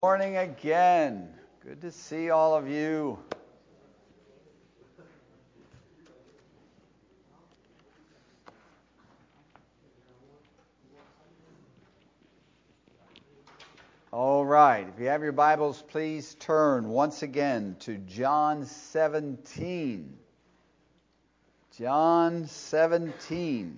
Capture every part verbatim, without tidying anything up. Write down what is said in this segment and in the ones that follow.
Morning again. Good to see all of you. All right. If you have your Bibles, please turn once again to John seventeen. John seventeen.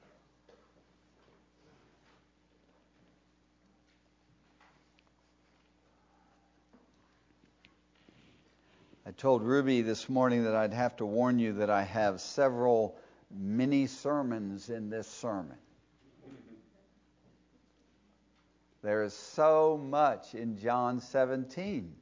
I told Ruby this morning that I'd have to warn you that I have several mini sermons in this sermon. There is so much in John seventeen.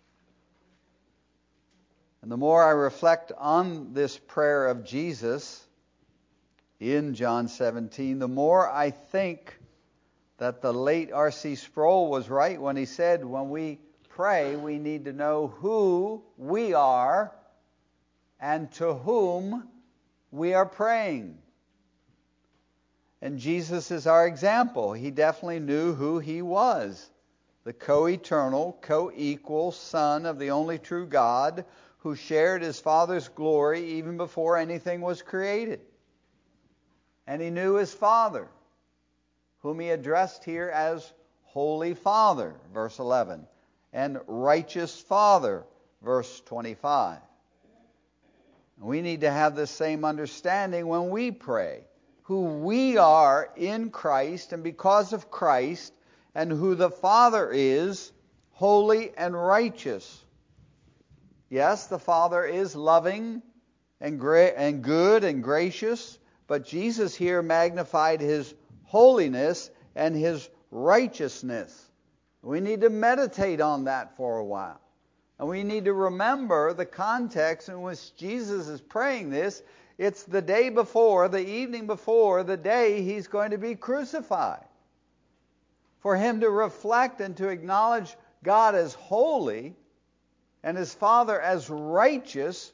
And the more I reflect on this prayer of Jesus in John seventeen, the more I think that the late R C Sproul was right when he said, when we pray, we need to know who we are and to whom we are praying. And Jesus is our example. He definitely knew who he was. The co-eternal, co-equal Son of the only true God who shared his Father's glory even before anything was created. And he knew his Father, whom he addressed here as Holy Father, verse eleven. And righteous Father, verse twenty-five. We need to have the same understanding when we pray. Who we are in Christ and because of Christ, and who the Father is, holy and righteous. Yes, the Father is loving and gra- and good and gracious, but Jesus here magnified his holiness and his righteousness. We need to meditate on that for a while. And we need to remember the context in which Jesus is praying this. It's the day before, the evening before, the day he's going to be crucified. For him to reflect and to acknowledge God as holy and his Father as righteous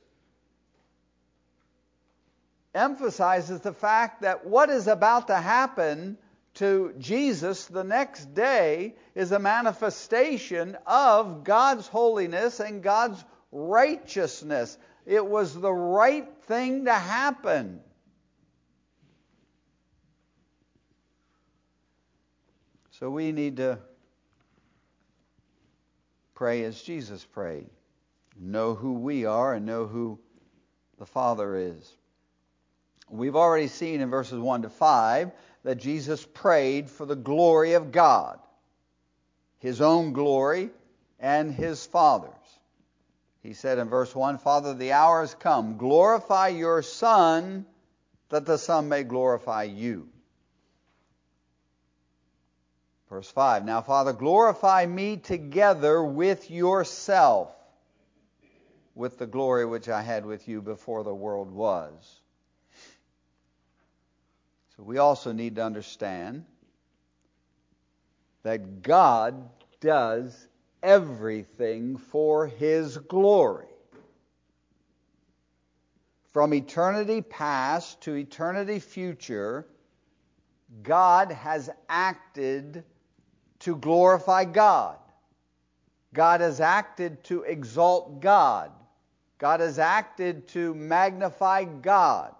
emphasizes the fact that what is about to happen to Jesus the next day is a manifestation of God's holiness and God's righteousness. It was the right thing to happen. So we need to pray as Jesus prayed. Know who we are and know who the Father is. We've already seen in verses one to five that Jesus prayed for the glory of God, his own glory and his Father's. He said in verse one, Father, the hour has come. Glorify your Son, that the Son may glorify you. Verse five, now, Father, glorify me together with yourself, with the glory which I had with you before the world was. So we also need to understand that God does everything for his glory. From eternity past to eternity future, God has acted to glorify God. God has acted to exalt God. God has acted to magnify God.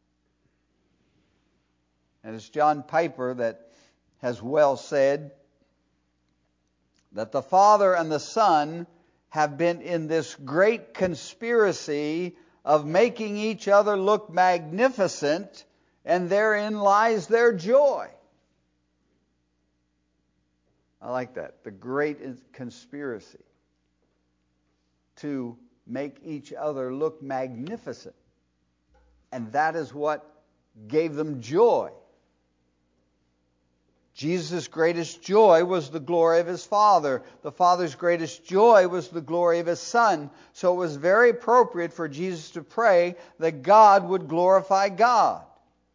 And it's John Piper that has well said that the Father and the Son have been in this great conspiracy of making each other look magnificent, and therein lies their joy. I like that. The great conspiracy to make each other look magnificent. And that is what gave them joy. Jesus' greatest joy was the glory of his Father. The Father's greatest joy was the glory of his Son. So it was very appropriate for Jesus to pray that God would glorify God.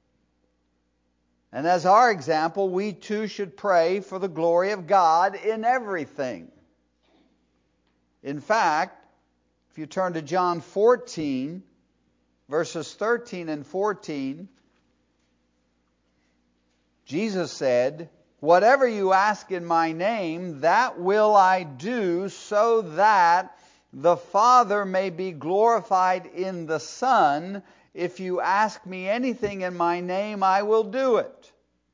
And as our example, we too should pray for the glory of God in everything. In fact, if you turn to John fourteen, verses thirteen and fourteen, Jesus said, Whatever you ask in my name, that will I do, so that the Father may be glorified in the Son. If you ask me anything in my name, I will do it.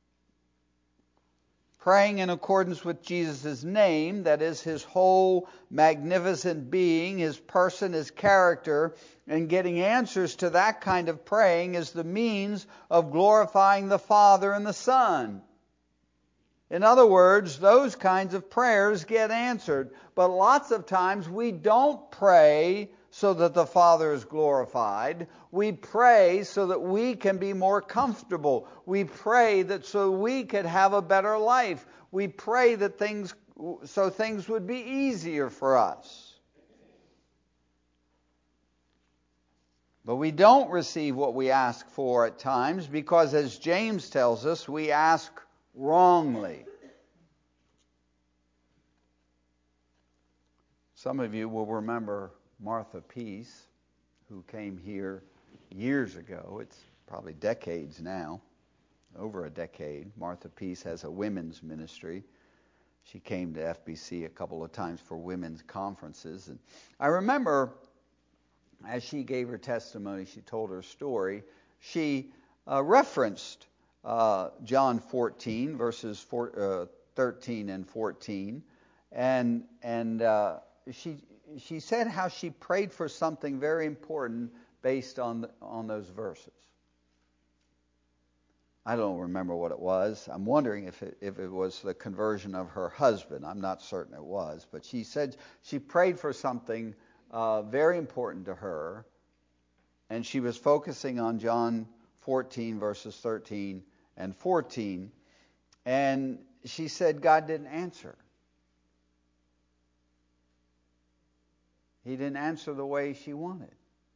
Praying in accordance with Jesus' name, that is his whole magnificent being, his person, his character, and getting answers to that kind of praying is the means of glorifying the Father and the Son. In other words, those kinds of prayers get answered. But lots of times we don't pray so that the Father is glorified. We pray so that we can be more comfortable. We pray that so we could have a better life. We pray that things so things would be easier for us. But we don't receive what we ask for at times because, as James tells us, we ask wrongly. Some of you will remember Martha Peace, who came here years ago. It's probably decades now, over a decade. Martha Peace has a women's ministry. She came to F B C a couple of times for women's conferences. And I remember as she gave her testimony, she told her story, she uh, referenced Uh, John fourteen, verses four, uh, thirteen and fourteen, and and uh, she she said how she prayed for something very important based on the, on those verses. I don't remember what it was. I'm wondering if it, if it was the conversion of her husband. I'm not certain it was, but she said she prayed for something uh, very important to her, and she was focusing on John fourteen, verses thirteen and fourteen, and she said God didn't answer. He didn't answer the way she wanted.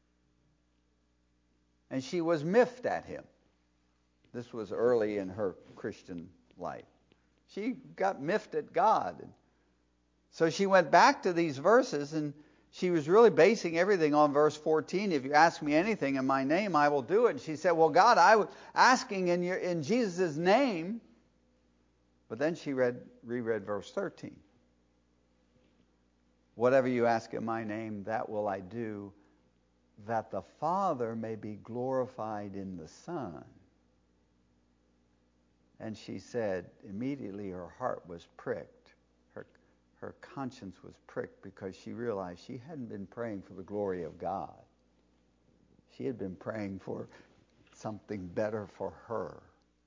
And she was miffed at him. This was early in her Christian life. She got miffed at God. So she went back to these verses, and she was really basing everything on verse fourteen. If you ask me anything in my name, I will do it. And she said, well, God, I was asking in your in Jesus' name. But then she read reread verse thirteen. Whatever you ask in my name, that will I do, that the Father may be glorified in the Son. And she said, immediately her heart was pricked. Her conscience was pricked because she realized she hadn't been praying for the glory of God. She had been praying for something better for her.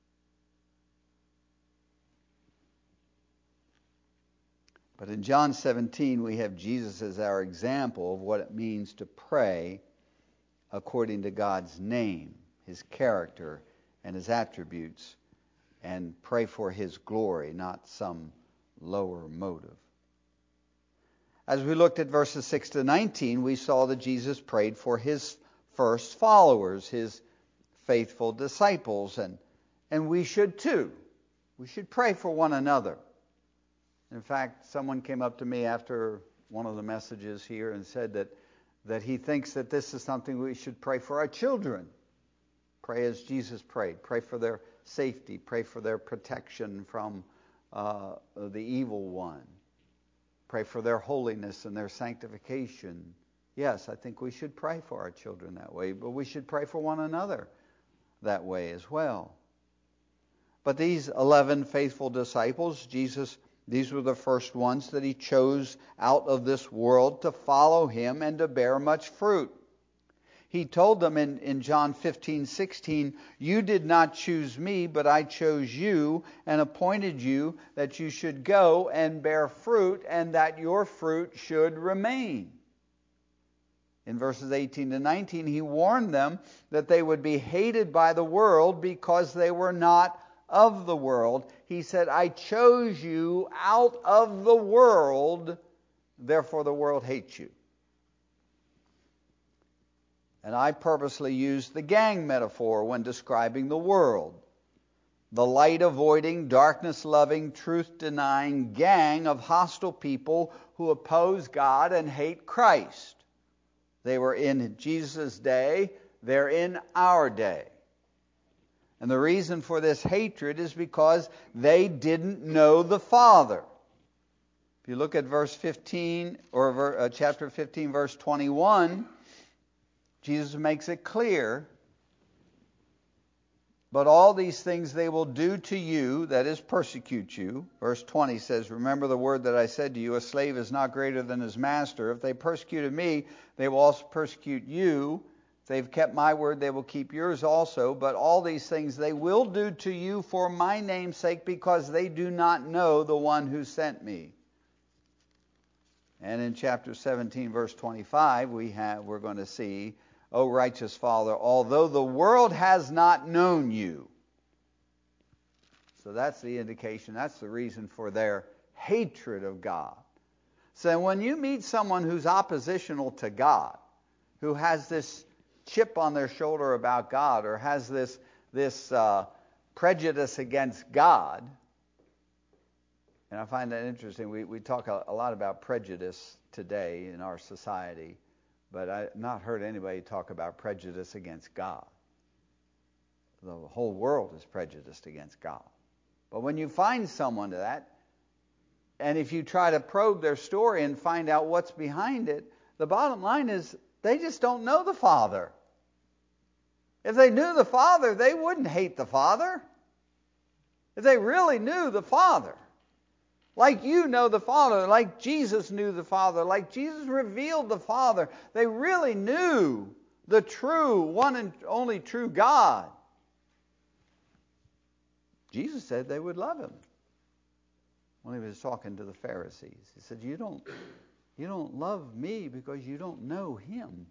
But in John seventeen, we have Jesus as our example of what it means to pray according to God's name, his character, and his attributes, and pray for his glory, not some lower motive. As we looked at verses six to nineteen, we saw that Jesus prayed for his first followers, his faithful disciples, and, and we should too. We should pray for one another. In fact, someone came up to me after one of the messages here and said that, that he thinks that this is something we should pray for our children. Pray as Jesus prayed. Pray for their safety. Pray for their protection from uh, the evil one. Pray for their holiness and their sanctification. Yes, I think we should pray for our children that way, but we should pray for one another that way as well. But these eleven faithful disciples, Jesus, these were the first ones that he chose out of this world to follow him and to bear much fruit. He told them in, in John fifteen sixteen, you did not choose me, but I chose you and appointed you that you should go and bear fruit and that your fruit should remain. In verses eighteen to nineteen, he warned them that they would be hated by the world because they were not of the world. He said, I chose you out of the world, therefore the world hates you. And I purposely used the gang metaphor when describing the world. The light-avoiding, darkness-loving, truth-denying gang of hostile people who oppose God and hate Christ. They were in Jesus' day. They're in our day. And the reason for this hatred is because they didn't know the Father. If you look at verse fifteen, or ver, uh, chapter fifteen, verse twenty-one, Jesus makes it clear. But all these things they will do to you, that is, persecute you. Verse twenty says, remember the word that I said to you, a slave is not greater than his master. If they persecuted me, they will also persecute you. If they've kept my word, they will keep yours also. But all these things they will do to you for my name's sake, because they do not know the one who sent me. And in chapter seventeen, verse twenty-five, we have, we're going to see, O righteous Father, although the world has not known you. So that's the indication, that's the reason for their hatred of God. So when you meet someone who's oppositional to God, who has this chip on their shoulder about God, or has this, this uh, prejudice against God, and I find that interesting. We, we talk a, a lot about prejudice today in our society. But I've not heard anybody talk about prejudice against God. The whole world is prejudiced against God. But when you find someone to that, and if you try to probe their story and find out what's behind it, the bottom line is they just don't know the Father. If they knew the Father, they wouldn't hate the Father. If they really knew the Father, like you know the Father, like Jesus knew the Father, like Jesus revealed the Father, they really knew the true, one and only true God. Jesus said they would love him when he was talking to the Pharisees. He said, you don't, you don't love me because you don't know him.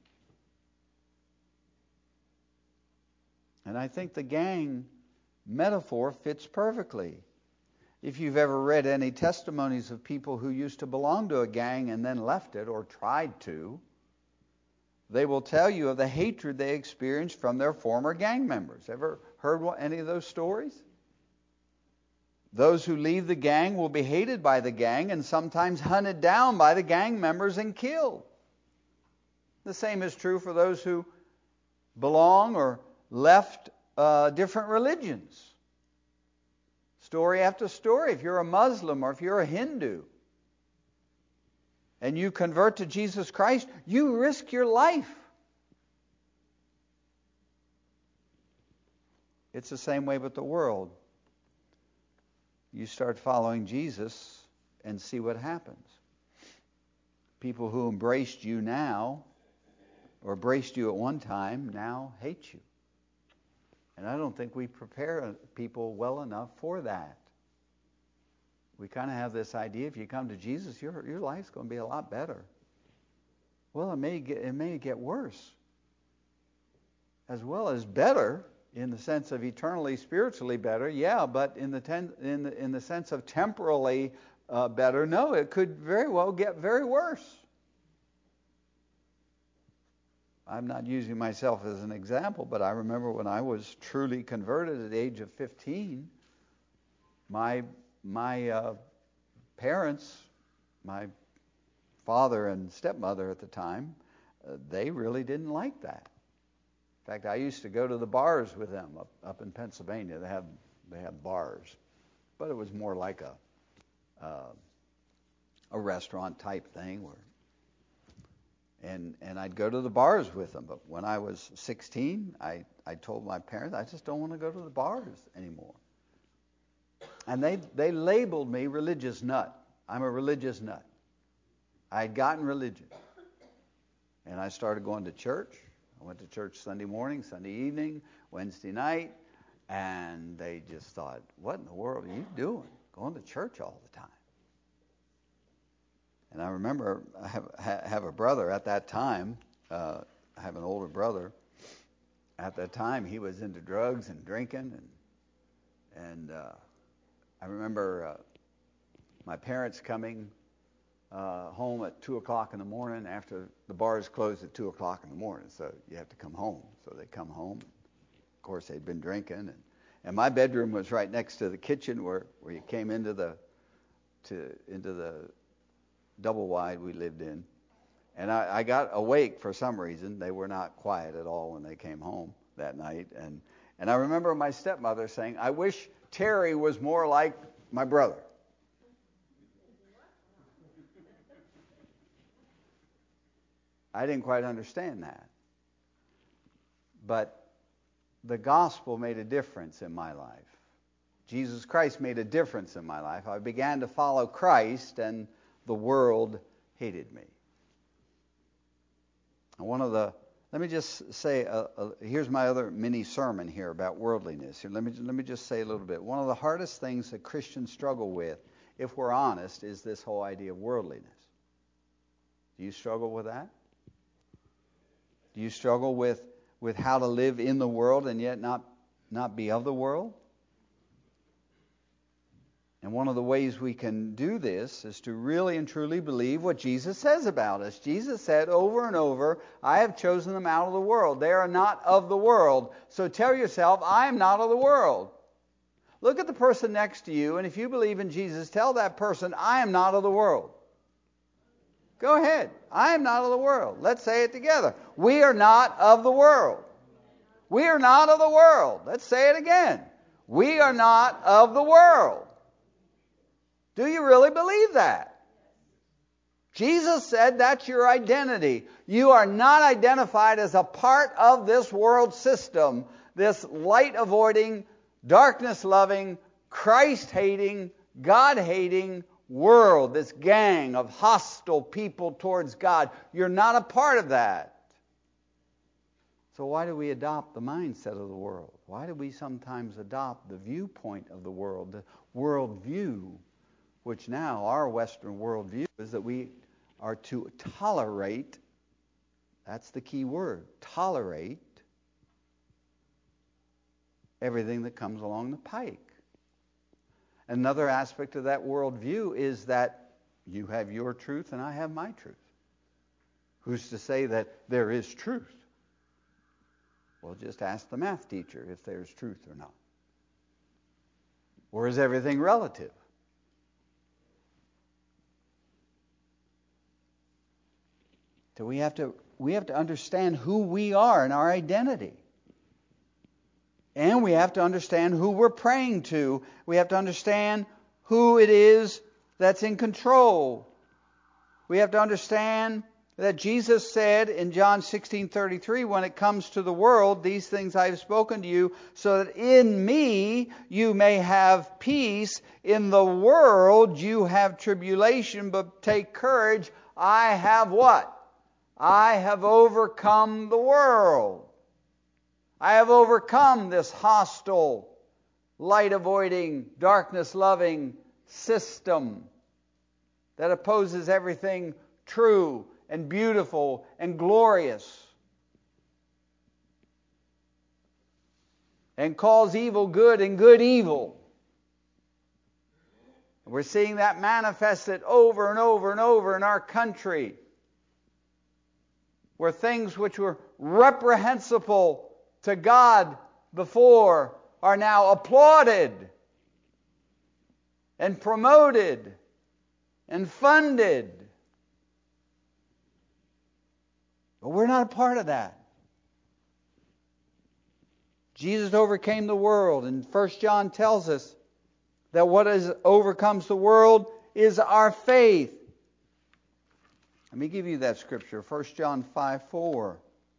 And I think the gang metaphor fits perfectly. If you've ever read any testimonies of people who used to belong to a gang and then left it or tried to, they will tell you of the hatred they experienced from their former gang members. Ever heard any of those stories? Those who leave the gang will be hated by the gang and sometimes hunted down by the gang members and killed. The same is true for those who belong or left uh, different religions. Story after story. If you're a Muslim or if you're a Hindu and you convert to Jesus Christ, you risk your life. It's the same way with the world. You start following Jesus and see what happens. People who embraced you now, or embraced you at one time, now hate you. And I don't think we prepare people well enough for that. We kind of have this idea, if you come to Jesus, your your life's going to be a lot better. Well, it may get, it may get worse. As well as better, in the sense of eternally, spiritually better, yeah, but in the ten, in the, in the sense of temporally uh, better, no, it could very well get very worse. I'm not using myself as an example, but I remember when I was truly converted at the age of fifteen, my my uh, parents, my father and stepmother at the time, uh, they really didn't like that. In fact, I used to go to the bars with them up, up in Pennsylvania. They have they have bars, but it was more like a uh, a restaurant type thing where. And and I'd go to the bars with them. But when I was sixteen, I, I told my parents, I just don't want to go to the bars anymore. And they, they labeled me religious nut. I'm a religious nut. I had gotten religion. And I started going to church. I went to church Sunday morning, Sunday evening, Wednesday night. And they just thought, what in the world are you doing? Going to church all the time. And I remember I have, have a brother at that time. Uh, I have an older brother. At that time, he was into drugs and drinking. And, and uh, I remember uh, my parents coming uh, home at two o'clock in the morning after the bars closed at two o'clock in the morning. So you have to come home. So they come home. Of course, they'd been drinking. And, and my bedroom was right next to the kitchen where, where you came into the to into the double wide we lived in. And I, I got awake for some reason. They were not quiet at all when they came home that night. And And I remember my stepmother saying, I wish Terry was more like my brother. I didn't quite understand that. But the gospel made a difference in my life. Jesus Christ made a difference in my life. I began to follow Christ, and the world hated me. And one of the, let me just say, uh, uh, here's my other mini sermon here about worldliness. Here, let me let me just say a little bit. One of the hardest things that Christians struggle with, if we're honest, is this whole idea of worldliness. Do you struggle with that? Do you struggle with, with how to live in the world and yet not, not be of the world? And one of the ways we can do this is to really and truly believe what Jesus says about us. Jesus said over and over, I have chosen them out of the world. They are not of the world. So tell yourself, I am not of the world. Look at the person next to you, and if you believe in Jesus, tell that person, I am not of the world. Go ahead. I am not of the world. Let's say it together. We are not of the world. We are not of the world. Let's say it again. We are not of the world. Do you really believe that? Jesus said that's your identity. You are not identified as a part of this world system, this light-avoiding, darkness-loving, Christ-hating, God-hating world, this gang of hostile people towards God. You're not a part of that. So why do we adopt the mindset of the world? Why do we sometimes adopt the viewpoint of the world, the worldview, which now our Western worldview is that we are to tolerate, that's the key word, tolerate everything that comes along the pike. Another aspect of that worldview is that you have your truth and I have my truth. Who's to say that there is truth? Well, just ask the math teacher if there's truth or not. Or is everything relative? So we have to we have to understand who we are and our identity. And we have to understand who we're praying to. We have to understand who it is that's in control. We have to understand that Jesus said in John sixteen thirty-three, when it comes to the world, these things I have spoken to you, so that in me you may have peace. In the world you have tribulation, but take courage. I have what? I have overcome the world. I have overcome this hostile, light-avoiding, darkness-loving system that opposes everything true and beautiful and glorious and calls evil good and good evil. We're seeing that manifested over and over and over in our country, where things which were reprehensible to God before are now applauded and promoted and funded. But we're not a part of that. Jesus overcame the world, and First John tells us that what is overcomes the world is our faith. Let me give you that scripture, First John five four.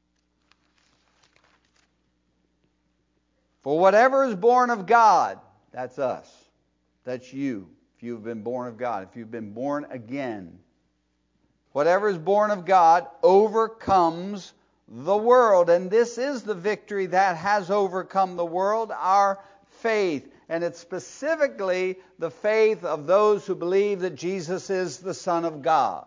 For whatever is born of God, that's us, that's you, if you've been born of God, if you've been born again. Whatever is born of God overcomes the world. And this is the victory that has overcome the world, our faith. And it's specifically the faith of those who believe that Jesus is the Son of God.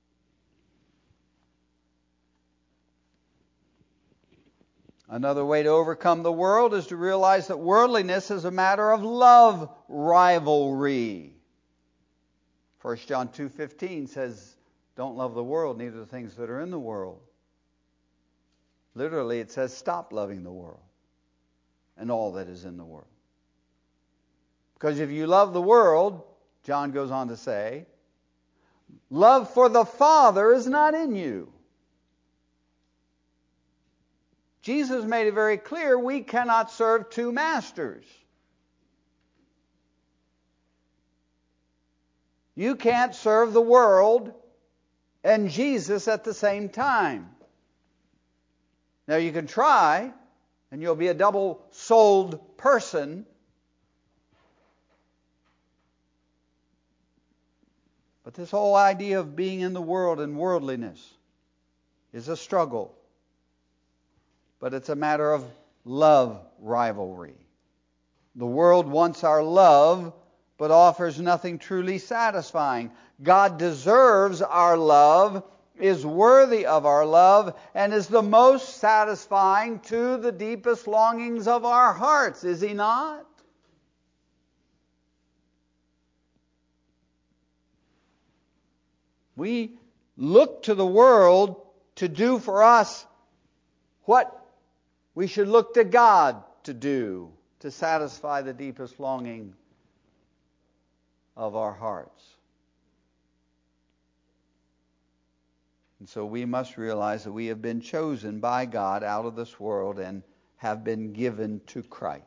Another way to overcome the world is to realize that worldliness is a matter of love rivalry. First John two fifteen says, don't love the world, neither the things that are in the world. Literally, it says, stop loving the world and all that is in the world. Because if you love the world, John goes on to say, love for the Father is not in you. Jesus made it very clear we cannot serve two masters. You can't serve the world and Jesus at the same time. Now you can try, and you'll be a double-souled person. But this whole idea of being in the world and worldliness is a struggle. But it's a matter of love rivalry. The world wants our love, but offers nothing truly satisfying. God deserves our love, is worthy of our love, and is the most satisfying to the deepest longings of our hearts, is He not? We look to the world to do for us what we should look to God to do, to satisfy the deepest longing of our hearts. And so we must realize that we have been chosen by God out of this world and have been given to Christ.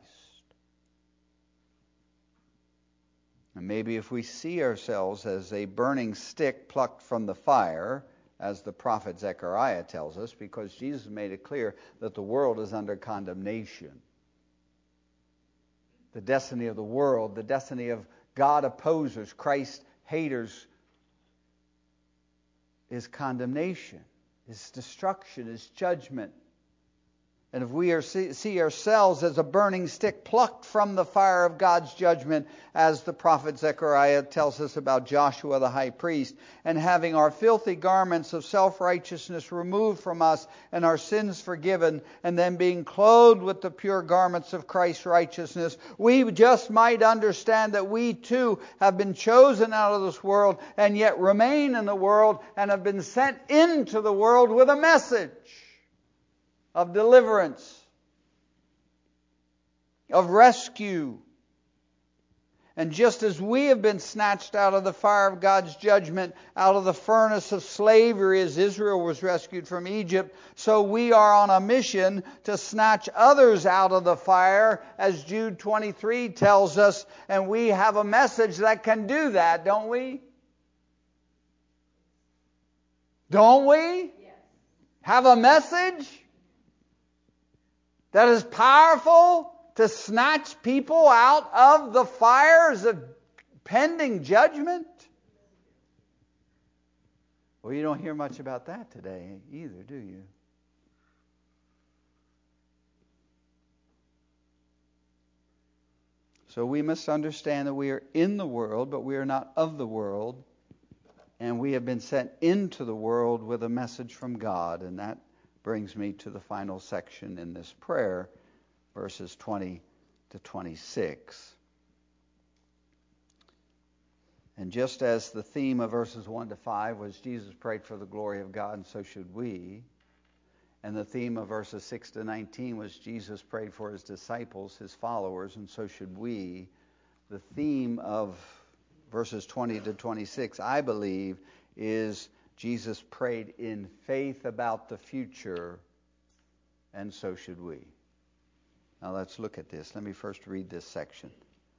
And maybe if we see ourselves as a burning stick plucked from the fire, as the prophet Zechariah tells us, because Jesus made it clear that the world is under condemnation. The destiny of the world, the destiny of God opposers, Christ haters, is condemnation, is destruction, is judgment. And if we are see, see ourselves as a burning stick plucked from the fire of God's judgment, as the prophet Zechariah tells us about Joshua the high priest, and having our filthy garments of self-righteousness removed from us and our sins forgiven, and then being clothed with the pure garments of Christ's righteousness, we just might understand that we too have been chosen out of this world and yet remain in the world and have been sent into the world with a message of deliverance, of rescue. And just as we have been snatched out of the fire of God's judgment, out of the furnace of slavery as Israel was rescued from Egypt, so we are on a mission to snatch others out of the fire, as Jude twenty-three tells us, and we have a message that can do that, don't we? Don't we? Yes. Have a message that is powerful to snatch people out of the fires of pending judgment? Well, you don't hear much about that today either, do you? So we must understand that we are in the world, but we are not of the world. And we have been sent into the world with a message from God, and that brings me to the final section in this prayer, verses twenty to twenty-six. And just as the theme of verses one to five was Jesus prayed for the glory of God, and so should we, and the theme of verses six to nineteen was Jesus prayed for his disciples, his followers, and so should we, the theme of verses twenty to twenty-six, I believe, is Jesus prayed in faith about the future, and so should we. Now let's look at this. Let me first read this section.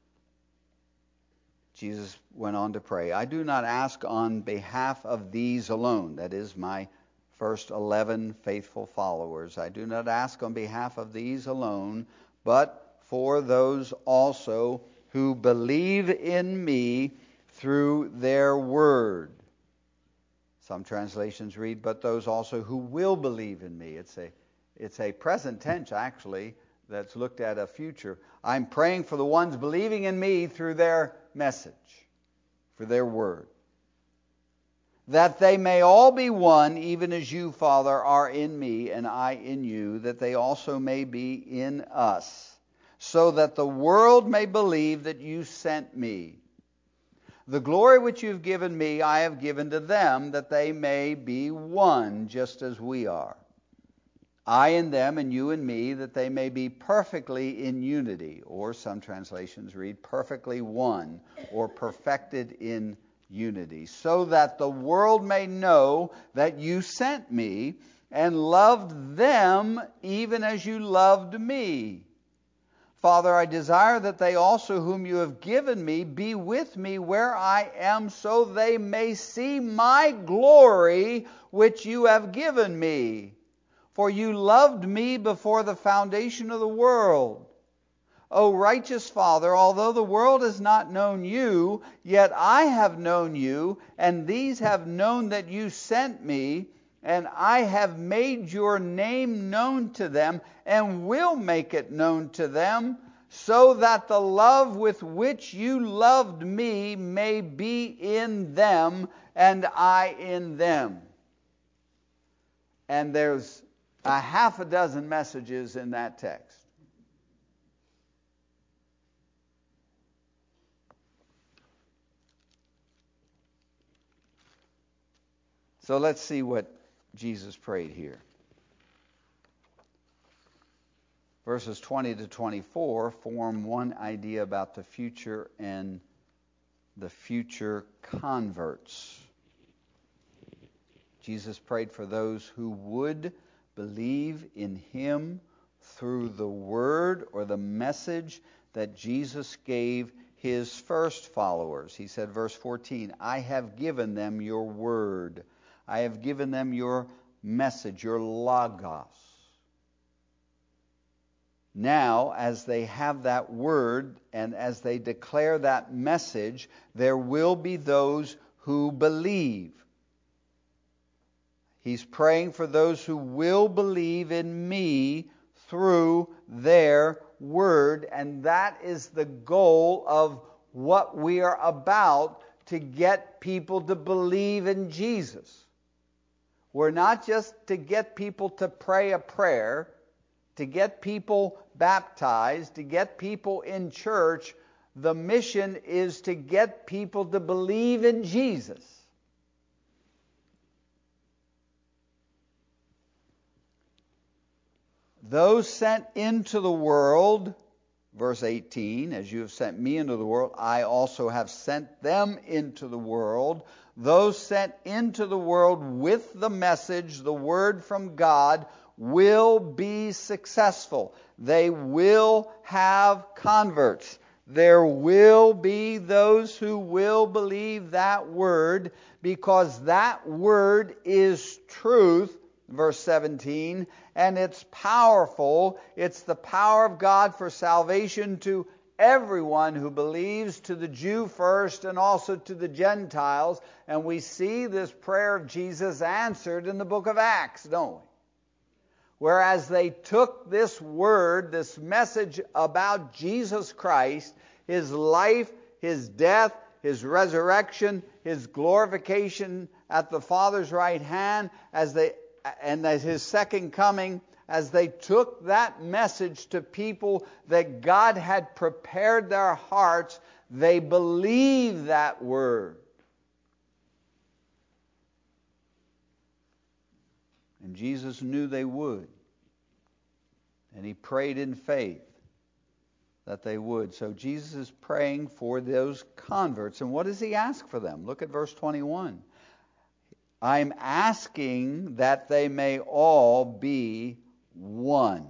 Jesus went on to pray, I do not ask on behalf of these alone, that is, my first eleven faithful followers. I do not ask on behalf of these alone, but for those also who believe in me through their word. Some translations read, but those also who will believe in me. It's a, it's a present tense, actually, that's looked at a future. I'm praying for the ones believing in me through their message, for their word. That they may all be one, even as you, Father, are in me and I in you, that they also may be in us, so that the world may believe that you sent me. The glory which you have given me, I have given to them, that they may be one, just as we are. I in them and you in me, that they may be perfectly in unity. Or some translations read, perfectly one, or perfected in unity. So that the world may know that you sent me and loved them even as you loved me. Father, I desire that they also whom you have given me be with me where I am, so they may see my glory which you have given me. For you loved me before the foundation of the world. O righteous Father, although the world has not known you, yet I have known you, and these have known that you sent me, and I have made your name known to them, and will make it known to them, so that the love with which you loved me may be in them, and I in them. And there's a half a dozen messages in that text. So let's see what Jesus prayed here. Verses twenty to twenty-four form one idea about the future and the future converts. Jesus prayed for those who would believe in him through the word or the message that Jesus gave his first followers. He said, verse fourteen, I have given them your word. I have given them your message, your logos. Now, as they have that word and as they declare that message, there will be those who believe. He's praying for those who will believe in me through their word, and that is the goal of what we are about, to get people to believe in Jesus. We're not just to get people to pray a prayer, to get people baptized, to get people in church. The mission is to get people to believe in Jesus. Those sent into the world, verse eighteen, as you have sent me into the world, I also have sent them into the world. Those sent into the world with the message, the word from God, will be successful. They will have converts. There will be those who will believe that word, because that word is truth, verse seventeen, and it's powerful. It's the power of God for salvation to everyone who believes, to the Jew first and also to the Gentiles. And we see this prayer of Jesus answered in the book of Acts, don't we? Whereas they took this word, this message about Jesus Christ, his life, his death, his resurrection, his glorification at the Father's right hand, as they and as his second coming, as they took that message to people that God had prepared their hearts, they believed that word. And Jesus knew they would. And he prayed in faith that they would. So Jesus is praying for those converts. And what does he ask for them? Look at verse twenty-one. I'm asking that they may all be one,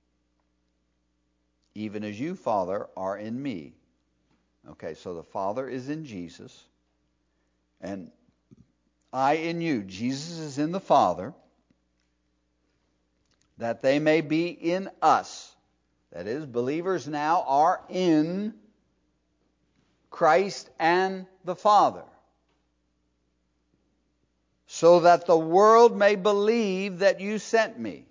even as you, Father, are in me. Okay, so the Father is in Jesus, and I in you. Jesus is in the Father, that they may be in us. That is, believers now are in Christ and the Father, so that the world may believe that you sent me.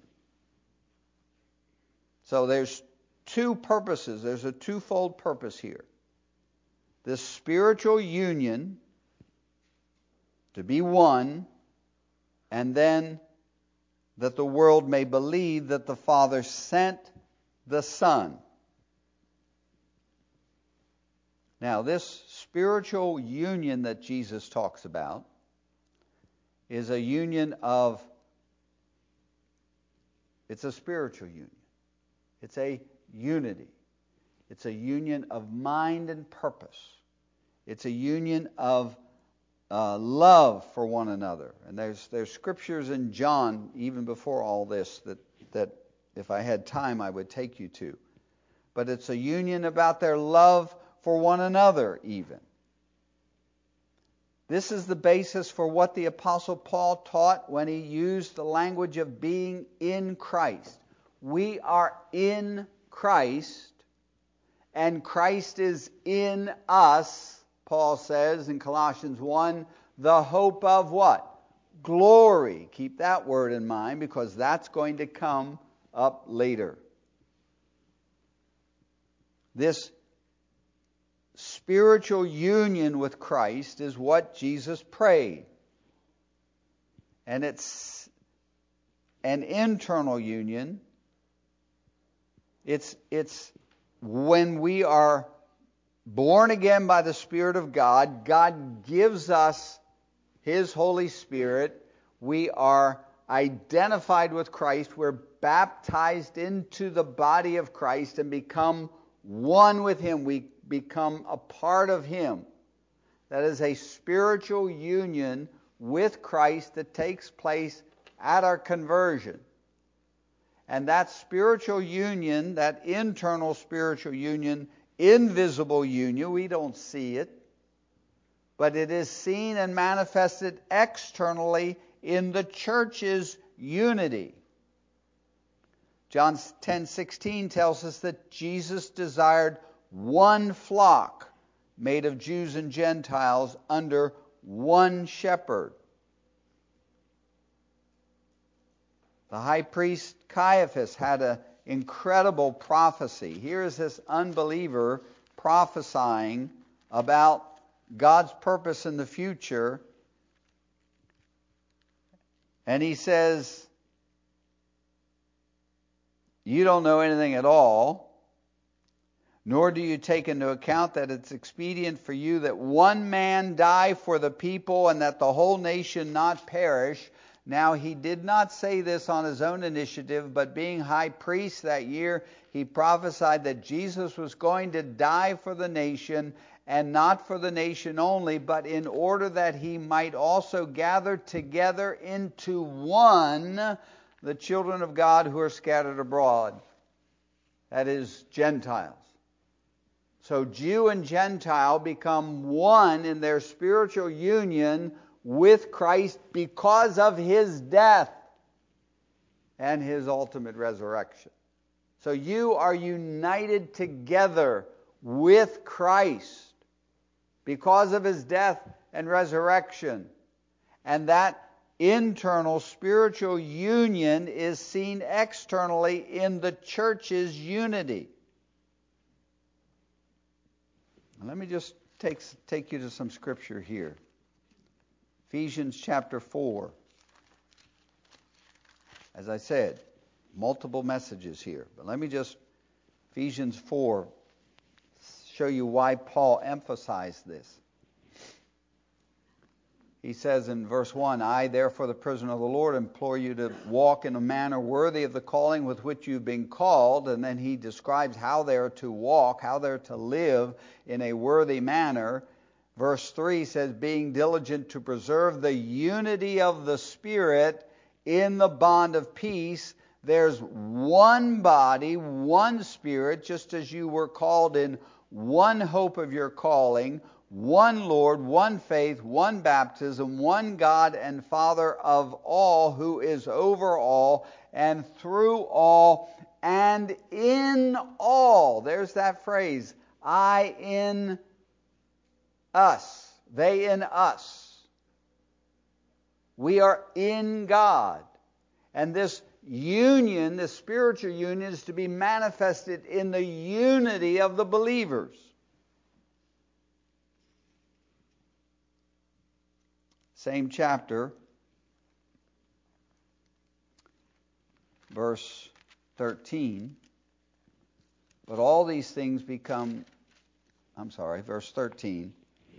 So there's two purposes. There's a twofold purpose here. This spiritual union, to be one, and then that the world may believe that the Father sent the Son. Now, this spiritual union that Jesus talks about is a union of, it's a spiritual union. It's a unity. It's a union of mind and purpose. It's a union of uh, love for one another. And there's there's scriptures in John, even before all this, that, that if I had time I would take you to. But it's a union about their love for one another even. This is the basis for what the Apostle Paul taught when he used the language of being in Christ. We are in Christ, and Christ is in us, Paul says in Colossians one, the hope of what? Glory. Keep that word in mind, because that's going to come up later. This spiritual union with Christ is what Jesus prayed. And it's an internal union. It's, it's when we are born again by the Spirit of God, God gives us His Holy Spirit. We are identified with Christ. We're baptized into the body of Christ and become one with Him. We become a part of Him. That is a spiritual union with Christ that takes place at our conversion. And that spiritual union, that internal spiritual union, invisible union, we don't see it, but it is seen and manifested externally in the church's unity. John ten sixteen tells us that Jesus desired one flock made of Jews and Gentiles under one shepherd. The high priest Caiaphas had an incredible prophecy. Here is this unbeliever prophesying about God's purpose in the future. And he says, you don't know anything at all, nor do you take into account that it's expedient for you that one man die for the people and that the whole nation not perish. Now he did not say this on his own initiative, but being high priest that year, he prophesied that Jesus was going to die for the nation, and not for the nation only, but in order that he might also gather together into one the children of God who are scattered abroad. That is, Gentiles. So Jew and Gentile become one in their spiritual union with Christ because of His death and His ultimate resurrection. So you are united together with Christ because of His death and resurrection. And that internal spiritual union is seen externally in the church's unity. Let me just take, take you to some scripture here. Ephesians chapter four. As I said, multiple messages here. But let me just, Ephesians four, show you why Paul emphasized this. He says in verse one, I, therefore, the prisoner of the Lord, implore you to walk in a manner worthy of the calling with which you've been called. And then he describes how they're to walk, how they're to live in a worthy manner. Verse three says, being diligent to preserve the unity of the Spirit in the bond of peace. There's one body, one Spirit, just as you were called in one hope of your calling, one Lord, one faith, one baptism, one God and Father of all, who is over all and through all and in all. There's that phrase, I in us, they in us. We are in God. And this union, this spiritual union, is to be manifested in the unity of the believers. Same chapter, verse thirteen. But all these things become, I'm sorry, verse thirteen.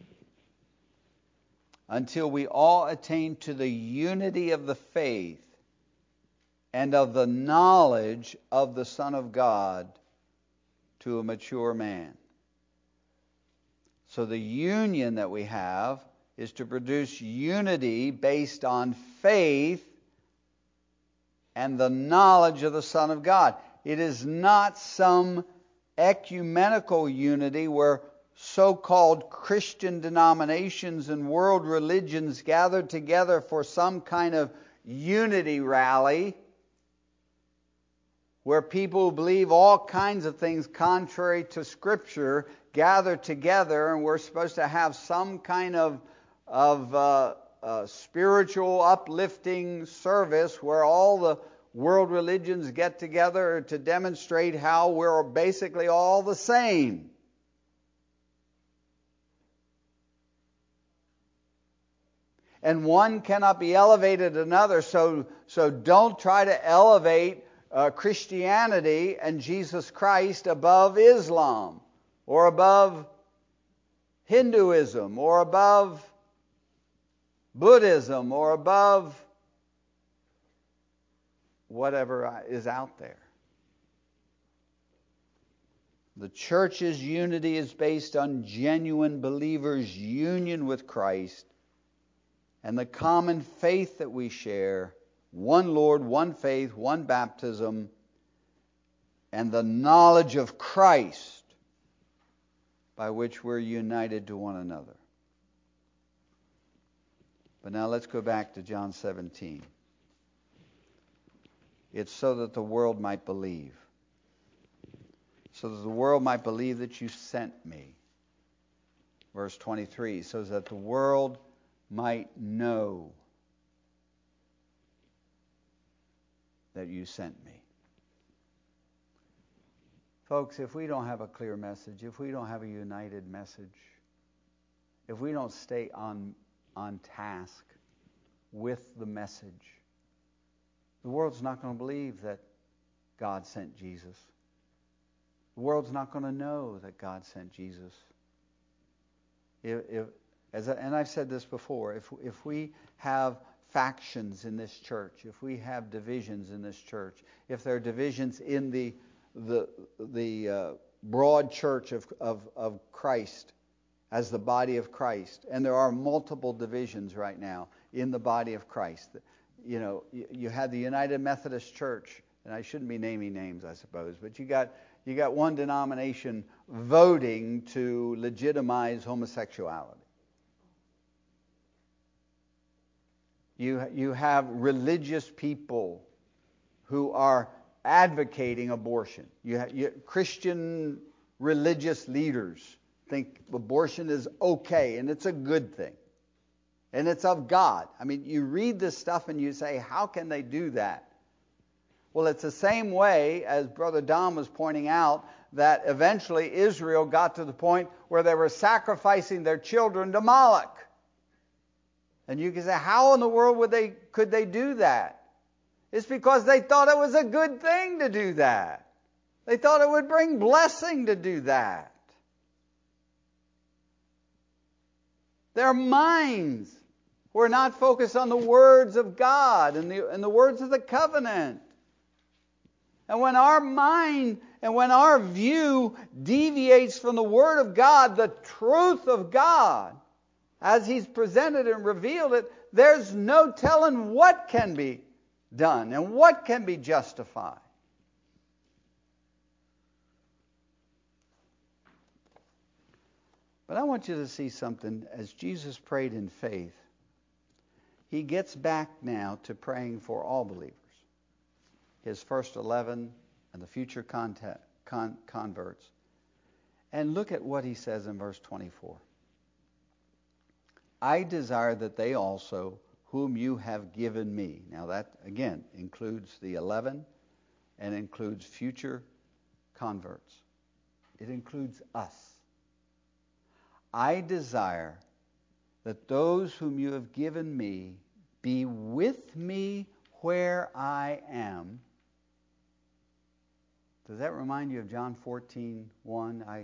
Until we all attain to the unity of the faith and of the knowledge of the Son of God, to a mature man. So the union that we have is to produce unity based on faith and the knowledge of the Son of God. It is not some ecumenical unity where so-called Christian denominations and world religions gather together for some kind of unity rally where people who believe all kinds of things contrary to Scripture gather together, and we're supposed to have some kind of, of uh, uh, spiritual uplifting service where all the world religions get together to demonstrate how we're basically all the same. And one cannot be elevated another, so, so don't try to elevate uh, Christianity and Jesus Christ above Islam, or above Hinduism, or above Buddhism, or above whatever is out there. The church's unity is based on genuine believers' union with Christ and the common faith that we share, one Lord, one faith, one baptism, and the knowledge of Christ by which we're united to one another. But now let's go back to John seventeen. It's so that the world might believe. So that the world might believe that you sent me. Verse twenty-three, so that the world might know that you sent me. Folks, if we don't have a clear message, if we don't have a united message, if we don't stay on, on task with the message, the world's not going to believe that God sent Jesus. The world's not going to know that God sent Jesus. If, if, as I, and I've said this before, if, if we have factions in this church, if we have divisions in this church, if there are divisions in the the the uh, broad church of, of, of Christ as the body of Christ, and there are multiple divisions right now in the body of Christ. You know, you, you have the United Methodist Church, and I shouldn't be naming names, I suppose, but you got you got one denomination voting to legitimize homosexuality. You you have religious people who are advocating abortion. You have you, Christian religious leaders think abortion is okay and it's a good thing. And it's of God. I mean, you read this stuff and you say, how can they do that? Well, it's the same way, as Brother Don was pointing out, that eventually Israel got to the point where they were sacrificing their children to Moloch. And you can say, how in the world would they could they do that? It's because they thought it was a good thing to do that. They thought it would bring blessing to do that. Their minds were not focused on the words of God and the, and the words of the covenant. And when our mind and when our view deviates from the Word of God, the truth of God, as He's presented and revealed it, there's no telling what can be done and what can be justified. But I want you to see something. As Jesus prayed in faith, He gets back now to praying for all believers. His first eleven and the future contact, con, converts. And look at what He says in verse twenty-four. I desire that they also, whom you have given me. Now that, again, includes the eleven and includes future converts. It includes us. I desire that those whom you have given me be with me where I am. Does that remind you of John fourteen one? I,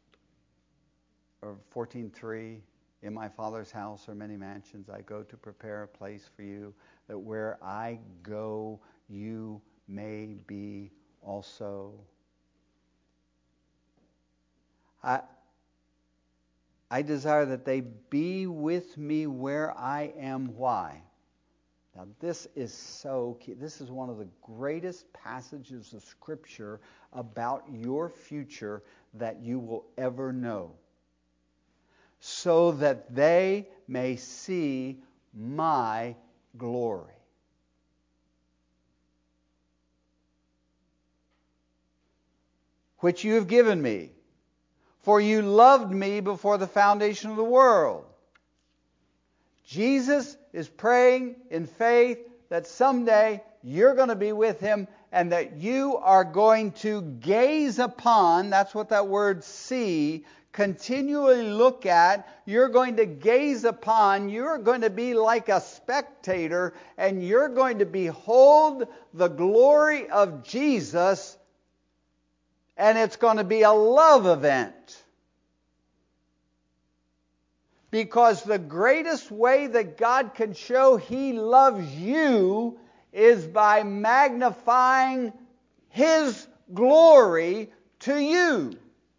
or fourteen three? In my Father's house are many mansions. I go to prepare a place for you, that where I go, you may be also. I, I desire that they be with me where I am. Why? Now, this is so key. This is one of the greatest passages of Scripture about your future that you will ever know. So that they may see my glory. Which you have given me. For you loved me before the foundation of the world. Jesus is praying in faith that someday you're going to be with Him and that you are going to gaze upon, that's what that word see, continually look at, you're going to gaze upon, you're going to be like a spectator, and you're going to behold the glory of Jesus, and it's going to be a love event. Because the greatest way that God can show He loves you is by magnifying His glory to you.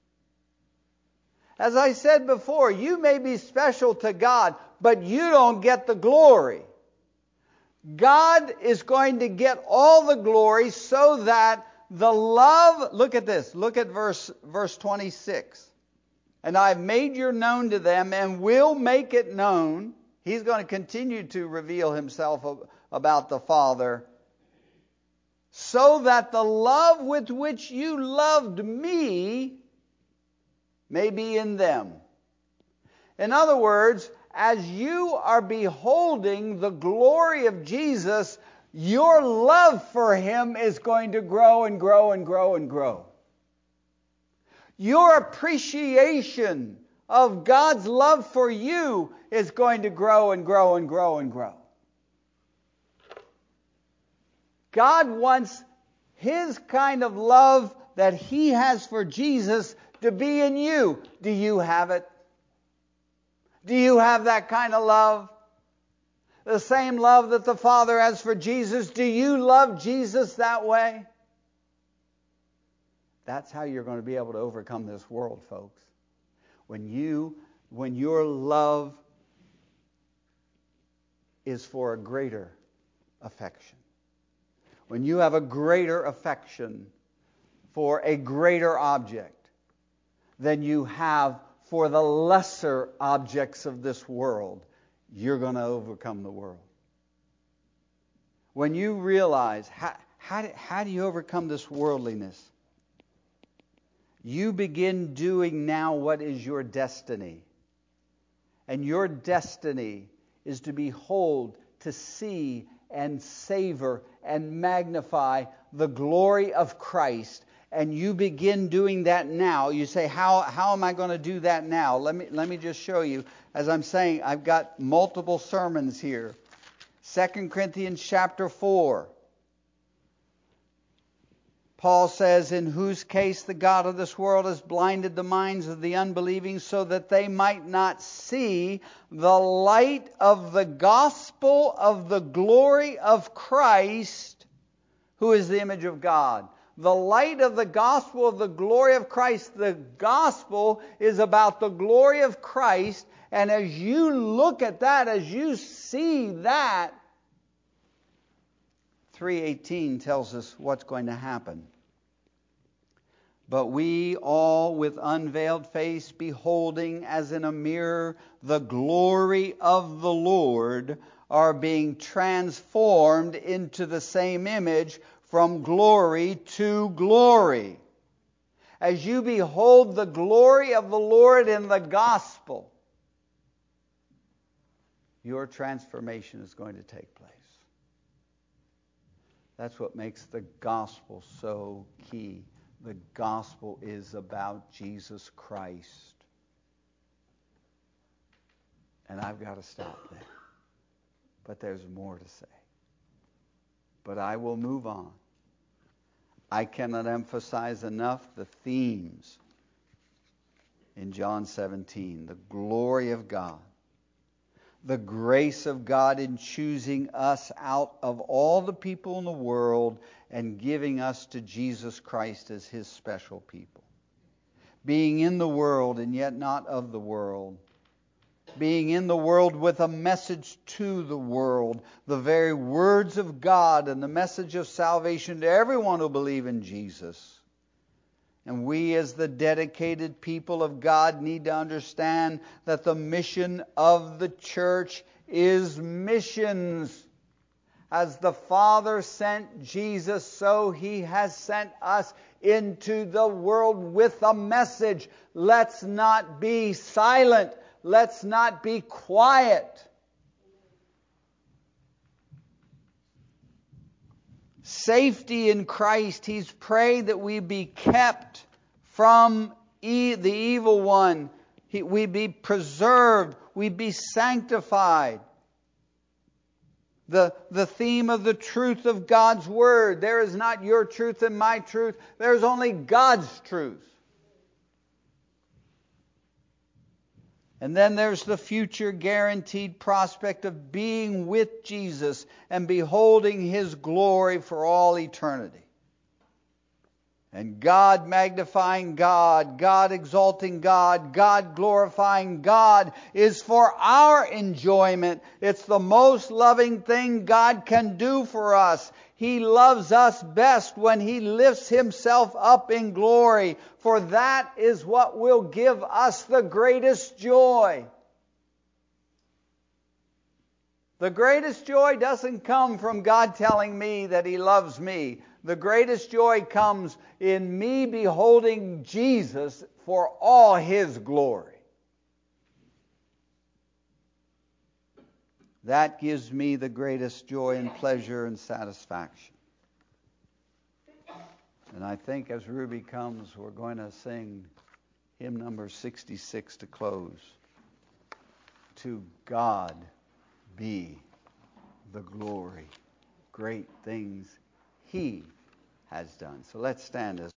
As I said before, you may be special to God, but you don't get the glory. God is going to get all the glory so that the love, look at this, look at verse, verse twenty-six. And I've made you known to them and will make it known. He's going to continue to reveal Himself about the Father. So that the love with which you loved me may be in them. In other words, as you are beholding the glory of Jesus, your love for Him is going to grow and grow and grow and grow. Your appreciation of God's love for you is going to grow and grow and grow and grow. God wants His kind of love that He has for Jesus to be in you. Do you have it? Do you have that kind of love? The same love that the Father has for Jesus. Do you love Jesus that way? That's how you're going to be able to overcome this world, folks. When you, when your love is for a greater affection. When you have a greater affection for a greater object than you have for the lesser objects of this world, you're going to overcome the world. When you realize, how, how, how do you overcome this worldliness? You begin doing now what is your destiny. And your destiny is to behold, to see, and savor, and magnify the glory of Christ. And you begin doing that now. You say, how, how am I going to do that now? Let me, let me just show you. As I'm saying, I've got multiple sermons here. Second Corinthians chapter four. Paul says, in whose case the God of this world has blinded the minds of the unbelieving so that they might not see the light of the gospel of the glory of Christ, who is the image of God. The light of the gospel of the glory of Christ. The gospel is about the glory of Christ. And as you look at that, as you see that, three eighteen tells us what's going to happen. But we all with unveiled face, beholding as in a mirror the glory of the Lord, are being transformed into the same image from glory to glory. As you behold the glory of the Lord in the gospel, your transformation is going to take place. That's what makes the gospel so key. The gospel is about Jesus Christ. And I've got to stop there. But there's more to say. But I will move on. I cannot emphasize enough the themes in John seventeen. The glory of God. The grace of God in choosing us out of all the people in the world and giving us to Jesus Christ as His special people. being in the world and yet not of the world, being in the world with a message to the world, the very words of God and the message of salvation to everyone who believes in Jesus. And we as the dedicated people of God need to understand that the mission of the church is missions. As the Father sent Jesus, so He has sent us into the world with a message. Let's not be silent. Let's not be quiet. Safety in Christ. He's prayed that we be kept from e- the evil one. He, we be preserved. We be sanctified. The, the theme of the truth of God's Word. There is not your truth and my truth. There's only God's truth. And then there's the future guaranteed prospect of being with Jesus and beholding His glory for all eternity. And God magnifying God, God exalting God, God glorifying God is for our enjoyment. It's the most loving thing God can do for us. He loves us best when He lifts Himself up in glory, for that is what will give us the greatest joy. The greatest joy doesn't come from God telling me that He loves me. The greatest joy comes in me beholding Jesus for all His glory. That gives me the greatest joy and pleasure and satisfaction. And I think as Ruby comes, we're going to sing hymn number sixty-six to close. To God be the glory. Great things He has done. So let's stand as